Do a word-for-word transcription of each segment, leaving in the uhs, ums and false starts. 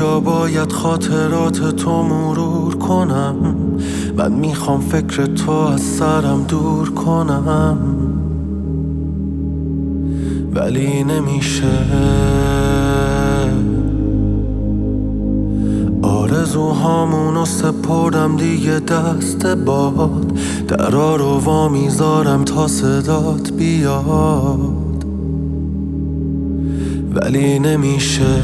کجا باید خاطرات تو مرور کنم؟ من میخوام فکر تو از سرم دور کنم، ولی نمیشه. آرزوهامونو سپردم دیگه دست باد، درا رو وا میذارم تا صدات بیاد، ولی نمیشه.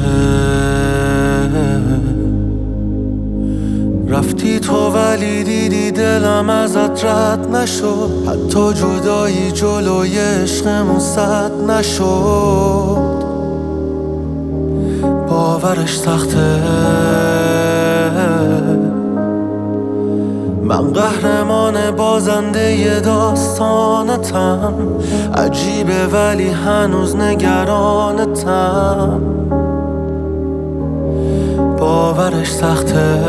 رفتی تو ولی دیدی دلم ازت رد نشد، حتی جدایی جلوی عشقمون سد نشد. باورش سخته، من قهرمان بازنده ی داستانتم. عجیبه ولی هنوز نگرانتم. باورش سخته.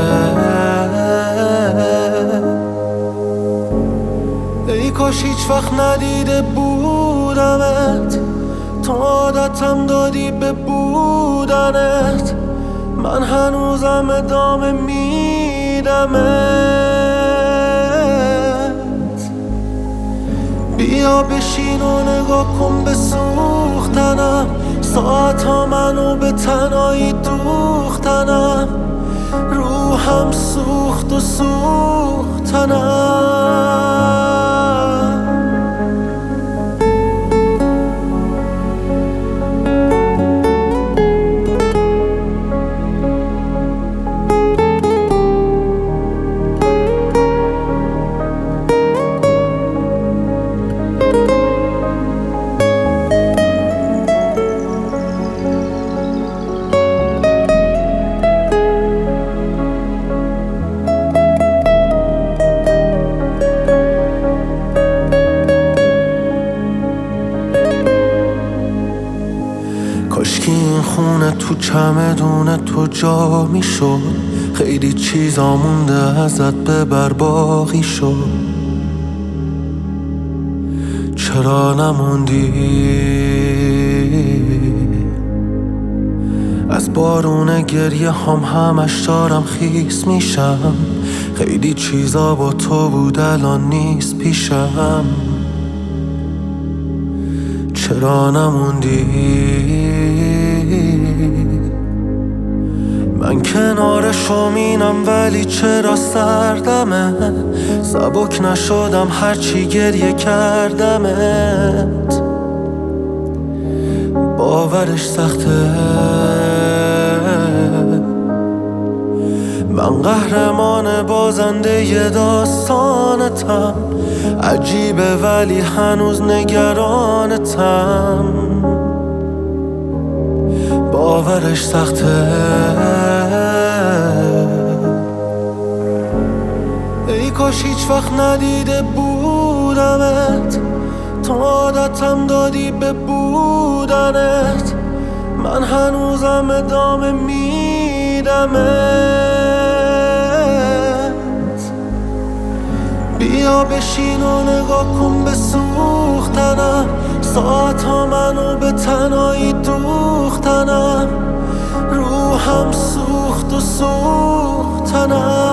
ای کاش هیچ وقت ندیده بودمت، تو عادتم دادی به بودنت. من هنوزم ادامه میدمت. بیا بشین و نگاه کن به سوختنم، ساعت ها منو به تنهایی دوختنم. روحم سوخت و سوختنم. کاشکی این خونه تو چمدون تو جا میشد، خیلی چیزا مونده ازت ببر باقی شد. چرا نموندی؟ از بارون گریه هم همش دارم خیس میشم. خیلی چیزا با تو بود الان نیست پیشم. چرا نموندی؟ من کنار شومینم ولی چرا سردمه؟ سبک نشدم هرچی گریه کردمت. باورش سخته، من قهرمان بازنده ی داستانتم. عجیبه ولی هنوز نگرانتم. باورش سخته. ای کاش هیچ وقت ندیده بودمت، تو عادتم دادی به بودنت. من هنوزم ادامه میدمت. بیا بشین و نگاه کن به سوختنم، ساعت ها منو به تنهایی دوختنم. روحم سوخت و سوختنم.